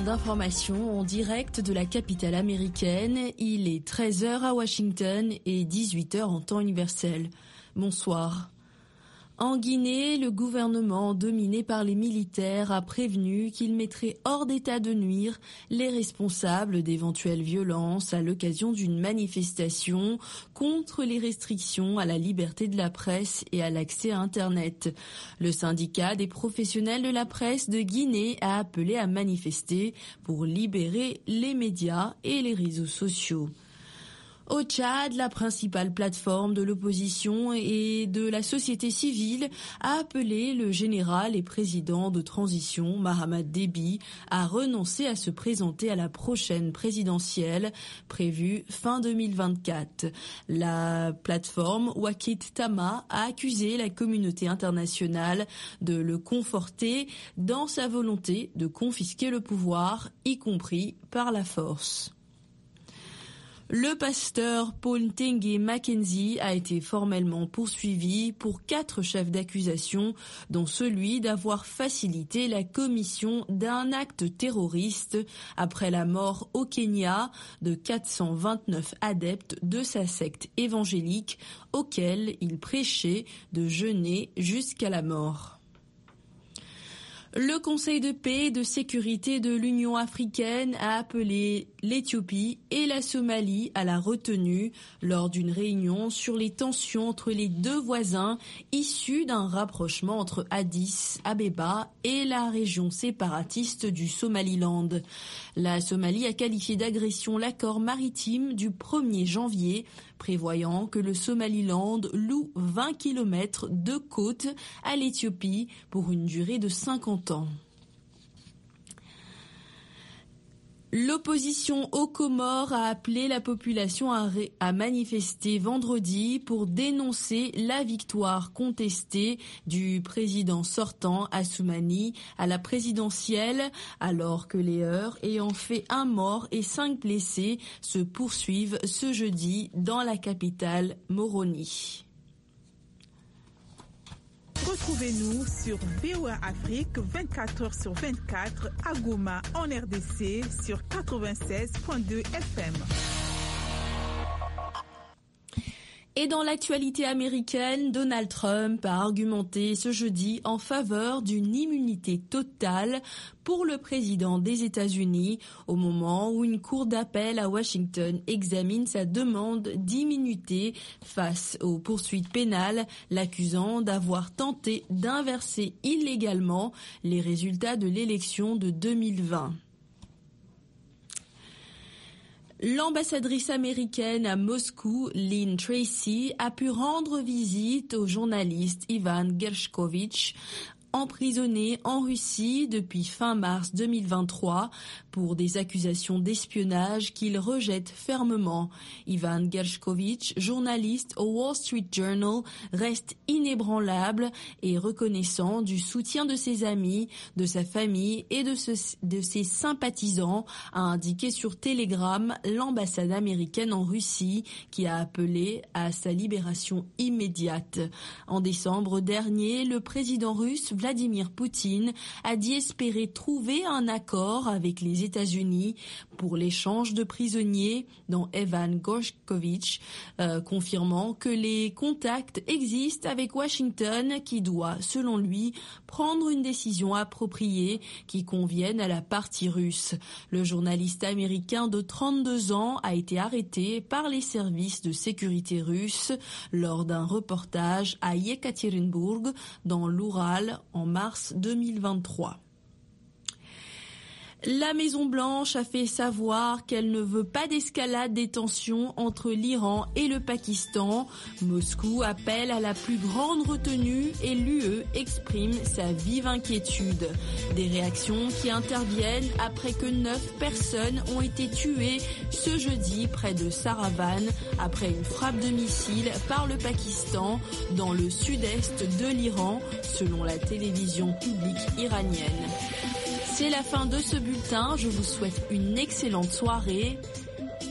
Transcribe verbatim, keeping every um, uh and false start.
d'information en direct de la capitale américaine. Il est treize heures à Washington et dix-huit heures en temps universel. Bonsoir. En Guinée, le gouvernement dominé par les militaires a prévenu qu'il mettrait hors d'état de nuire les responsables d'éventuelles violences à l'occasion d'une manifestation contre les restrictions à la liberté de la presse et à l'accès à Internet. Le syndicat des professionnels de la presse de Guinée a appelé à manifester pour libérer les médias et les réseaux sociaux. Au Tchad, la principale plateforme de l'opposition et de la société civile a appelé le général et président de transition Mahamat Déby à renoncer à se présenter à la prochaine présidentielle prévue fin deux mille vingt-quatre. La plateforme Wakit Tama a accusé la communauté internationale de le conforter dans sa volonté de confisquer le pouvoir, y compris par la force. Le pasteur Paul Ntenge Mackenzie a été formellement poursuivi pour quatre chefs d'accusation, dont celui d'avoir facilité la commission d'un acte terroriste après la mort au Kenya de quatre cent vingt-neuf adeptes de sa secte évangélique, auquel il prêchait de jeûner jusqu'à la mort. Le Conseil de paix et de sécurité de l'Union africaine a appelé l'Éthiopie et la Somalie à la retenue lors d'une réunion sur les tensions entre les deux voisins issus d'un rapprochement entre Addis Abeba et la région séparatiste du Somaliland. La Somalie a qualifié d'agression l'accord maritime du premier janvier, prévoyant que le Somaliland loue vingt kilomètres de côte à l'Éthiopie pour une durée de cinquante ans. L'opposition aux Comores a appelé la population à, ré- à manifester vendredi pour dénoncer la victoire contestée du président sortant Assoumani à la présidentielle, alors que les heurts ayant fait un mort et cinq blessés se poursuivent ce jeudi dans la capitale Moroni. Retrouvez-nous sur V O A Afrique vingt-quatre heures sur vingt-quatre à Goma en R D C sur quatre-vingt-seize virgule deux F M. Et dans l'actualité américaine, Donald Trump a argumenté ce jeudi en faveur d'une immunité totale pour le président des États-Unis au moment où une cour d'appel à Washington examine sa demande d'immunité face aux poursuites pénales, l'accusant d'avoir tenté d'inverser illégalement les résultats de l'élection de deux mille vingt. L'ambassadrice américaine à Moscou, Lynn Tracy, a pu rendre visite au journaliste Ivan Gershkovich, emprisonné en Russie depuis fin mars deux mille vingt-trois pour des accusations d'espionnage qu'il rejette fermement. Ivan Gershkovich, journaliste au Wall Street Journal, reste inébranlable et reconnaissant du soutien de ses amis, de sa famille et de, ce, de ses sympathisants, a indiqué sur Telegram l'ambassade américaine en Russie qui a appelé à sa libération immédiate. En décembre dernier, le président russe Vladimir Poutine a dit espérer trouver un accord avec les États-Unis pour l'échange de prisonniers dans Evan Gershkovich, euh, confirmant que les contacts existent avec Washington qui doit, selon lui, prendre une décision appropriée qui convienne à la partie russe. Le journaliste américain de trente-deux ans a été arrêté par les services de sécurité russes lors d'un reportage à Yekaterinbourg, dans l'Oural, en mars deux mille vingt-trois. La Maison-Blanche a fait savoir qu'elle ne veut pas d'escalade des tensions entre l'Iran et le Pakistan. Moscou appelle à la plus grande retenue et l'U E exprime sa vive inquiétude. Des réactions qui interviennent après que neuf personnes ont été tuées ce jeudi près de Saravan après une frappe de missile par le Pakistan dans le sud-est de l'Iran, selon la télévision publique iranienne. C'est la fin de ce bulletin. Je vous souhaite une excellente soirée